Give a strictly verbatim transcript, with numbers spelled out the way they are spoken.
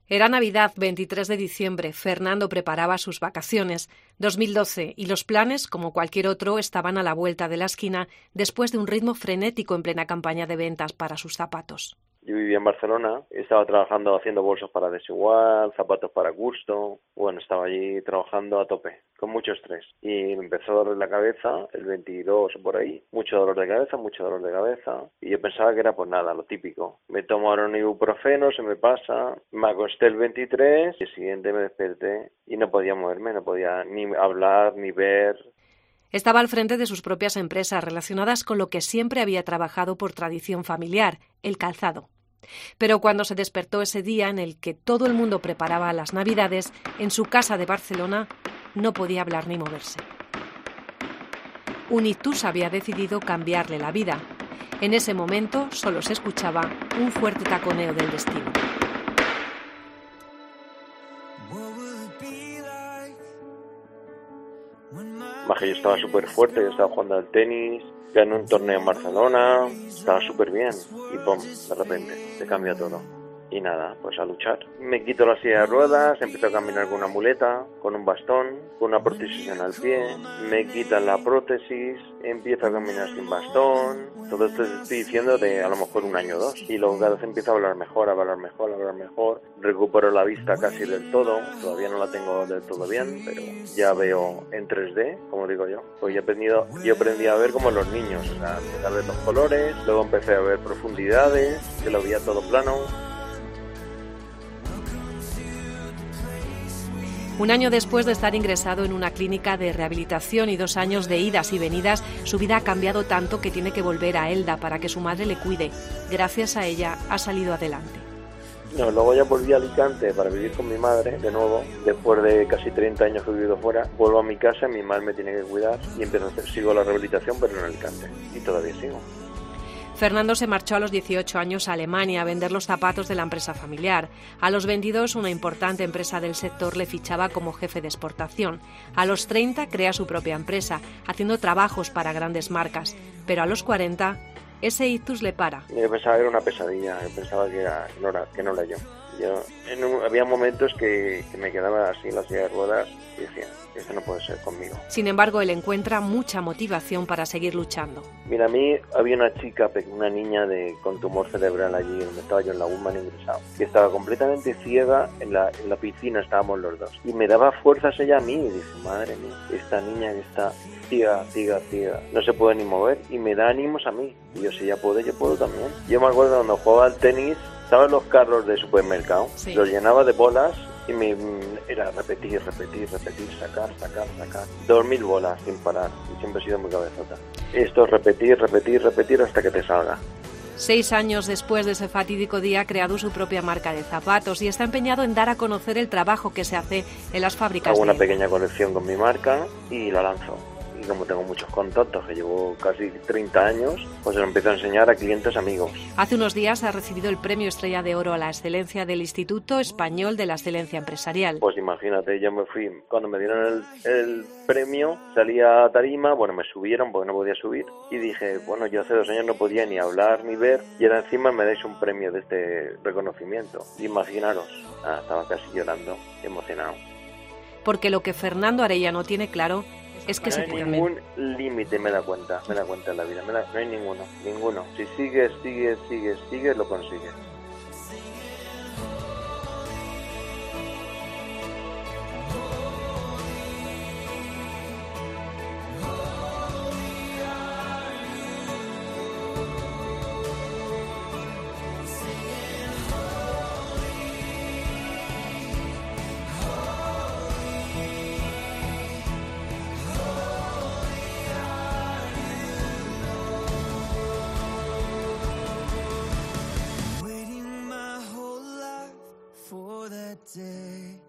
Era Navidad, veintitrés de diciembre. Fernando preparaba sus vacaciones. dos mil doce, y los planes, como cualquier otro, estaban a la vuelta de la esquina después de un ritmo frenético en plena campaña de ventas para sus zapatos. Yo vivía en Barcelona, estaba trabajando haciendo bolsos para Desigual, zapatos para Gusto. Bueno, estaba allí trabajando a tope, con mucho estrés. Y me empezó a doler la cabeza, el veintidós o por ahí, mucho dolor de cabeza, mucho dolor de cabeza. Y yo pensaba que era pues nada, lo típico. Me tomaron un ibuprofeno, se me pasa, me acosté el veintitrés, y el siguiente me desperté y no podía moverme, no podía ni hablar, ni ver. Estaba al frente de sus propias empresas relacionadas con lo que siempre había trabajado por tradición familiar, el calzado. Pero cuando se despertó ese día en el que todo el mundo preparaba las Navidades, en su casa de Barcelona no podía hablar ni moverse. Un ictus había decidido cambiarle la vida. En ese momento solo se escuchaba un fuerte taconeo del destino. Baje, yo estaba súper fuerte, yo estaba jugando al tenis, gané un torneo en Barcelona, estaba súper bien y pum, de repente, se cambia todo. Y nada, pues a luchar. Me quito la silla de ruedas, empiezo a caminar con una muleta, con un bastón, con una prótesis en el pie, me quitan la prótesis, empiezo a caminar sin bastón. Todo esto estoy diciendo de a lo mejor un año o dos. Y luego cada vez empiezo a hablar mejor, a hablar mejor, a hablar mejor. Recupero la vista casi del todo, todavía no la tengo del todo bien, pero ya veo en tres D, como digo yo. Pues yo he aprendido, yo aprendí a ver como los niños, o sea, empecé a ver los colores, luego empecé a ver profundidades, que lo veía todo plano. Un año después de estar ingresado en una clínica de rehabilitación y dos años de idas y venidas, su vida ha cambiado tanto que tiene que volver a Elda para que su madre le cuide. Gracias a ella ha salido adelante. No, luego ya volví a Alicante para vivir con mi madre de nuevo. Después de casi treinta años que he vivido fuera, vuelvo a mi casa, mi madre me tiene que cuidar y empiezo a hacer, sigo la rehabilitación, pero en Alicante. Y todavía sigo. Fernando se marchó a los dieciocho años a Alemania a vender los zapatos de la empresa familiar. A los veintidós, una importante empresa del sector le fichaba como jefe de exportación. A los treinta, crea su propia empresa, haciendo trabajos para grandes marcas. Pero a los cuarenta, ese ictus le para. Yo pensaba que era una pesadilla, yo pensaba que, era, no, era, que no era yo. yo en un, había momentos que, que me quedaba así en la silla de ruedas y decía, esto no puede ser conmigo. Sin embargo, él encuentra mucha motivación para seguir luchando. Mira, a mí había una chica, una niña de, con tumor cerebral allí, donde estaba yo en la UMAN ingresado, que estaba completamente ciega, en la, en la piscina estábamos los dos. Y me daba fuerzas ella a mí, y dije, madre mía, esta niña que está ciega, ciega, ciega, no se puede ni mover, y me da ánimos a mí. Y yo, si ella puede, yo puedo también. Yo me acuerdo cuando jugaba al tenis, ¿sabes los carros de supermercado? Sí. Los llenaba de bolas y me era repetir, repetir, repetir, sacar, sacar, sacar. Dos mil bolas sin parar. Y siempre he sido muy cabezota. Esto es repetir, repetir, repetir hasta que te salga. Seis años después de ese fatídico día ha creado su propia marca de zapatos y está empeñado en dar a conocer el trabajo que se hace en las fábricas. Hago una de... pequeña colección con mi marca y la lanzo. Y como tengo muchos contactos, que llevo casi treinta años, pues se lo empiezo a enseñar a clientes amigos. Hace unos días ha recibido el premio Estrella de Oro a la excelencia del Instituto Español de la Excelencia Empresarial. Pues imagínate, yo me fui, cuando me dieron el, el premio, salí a tarima, bueno, me subieron porque no podía subir, y dije, bueno, yo hace dos años no podía ni hablar ni ver, y ahora encima me dais un premio de este reconocimiento. Imaginaros, ah, estaba casi llorando, emocionado. Porque lo que Fernando Arellano tiene claro es que no se hay puede. ningún límite, me da cuenta, me da cuenta en la vida, me da, no hay ninguno, ninguno. Si sigues, sigues, sigues, sigues, lo consigues. Day